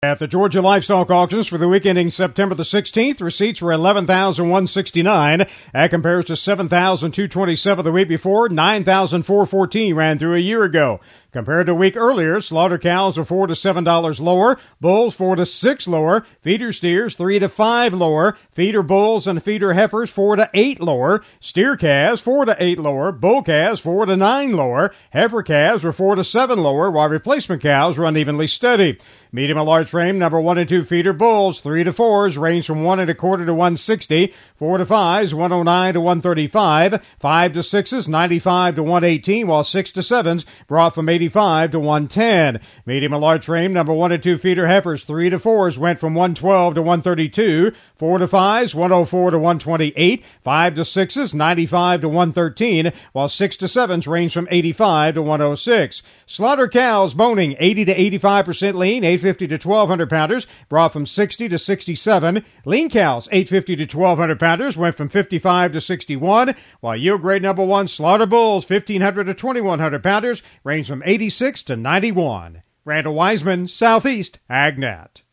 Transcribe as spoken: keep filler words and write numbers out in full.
At the Georgia Livestock Auctions for the week ending September the sixteenth, receipts were eleven thousand one hundred sixty-nine. That compares to seven thousand two hundred twenty-seven the week before. nine thousand four hundred fourteen ran through a year ago. Compared to a week earlier, slaughter cows are four to seven dollars lower, bulls four to six lower, feeder steers three to five lower, feeder bulls and feeder heifers four to eight lower, steer calves four to eight lower, bull calves four to nine lower, heifer calves were four to seven lower, while replacement cows were unevenly steady. Medium and large frame number one and two feeder bulls, three to fours range from one and a quarter to one sixty, four to fives one oh nine to one thirty-five, five to sixes ninety-five to one eighteen, while six to sevens brought from eighty-five to one ten. Medium and large frame number one and two feeder heifers, three to fours went from one twelve to one thirty-two, four to fives one oh four to one twenty-eight, five to sixes ninety-five to one thirteen, while six to sevens range from eighty-five to one oh six. Slaughter cows boning eighty to eighty-five percent lean, eight fifty to twelve hundred pounders, brought from sixty to sixty-seven. Lean cows, eight fifty to twelve hundred pounders, went from fifty-five to sixty-one, while yield grade number one slaughter bulls, fifteen hundred to twenty-one hundred pounders, range from eighty-six to ninety-one. Randall Wiseman, Southeast AgNet.